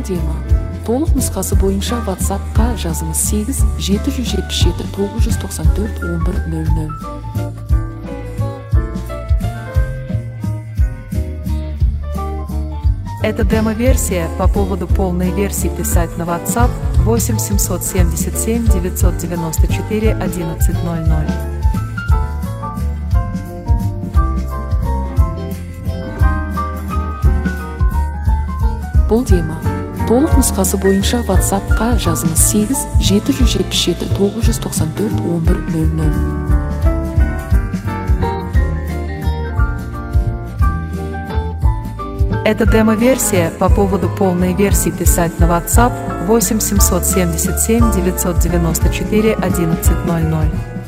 тема. Толық нұсқасы бойынша WhatsApp-қа жазыңыз 8 777 994 1100. Это демо-версия. По поводу полной версии писать на WhatsApp 8 777 994 1100. Бұл тема. Толық нұсқасы бойынша WhatsApp-қа жазыңыз 8 777 994 1100. Это демо-версия. По поводу полной версии писать на WhatsApp 8 777 994 1100.